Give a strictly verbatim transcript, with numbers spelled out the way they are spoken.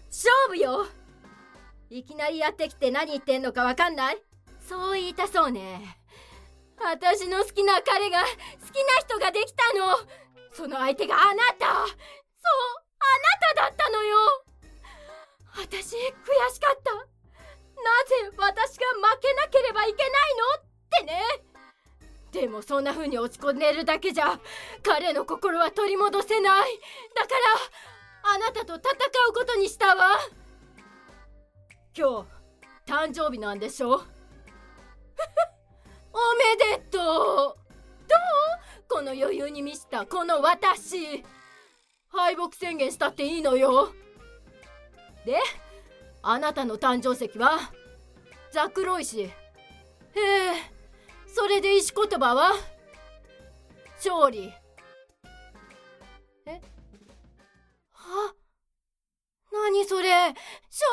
勝負よ。いきなりやってきて何言ってんのかわかんない？そう言いたそうね。私の好きな彼が好きな人ができたの。その相手があなた。そう、あなただったのよ。私悔しかった。なぜ私が負けなければいけないのってね。でもそんな風に落ち込んでるだけじゃ彼の心は取り戻せない。だからあなたと戦うことにしたわ。今日誕生日なんでしょ？おめでとう。どう？この余裕に満ちたこの私。敗北宣言したっていいのよ。で、あなたの誕生石はザクロ石。へえ、それで石言葉は勝利。え？は？何それ？勝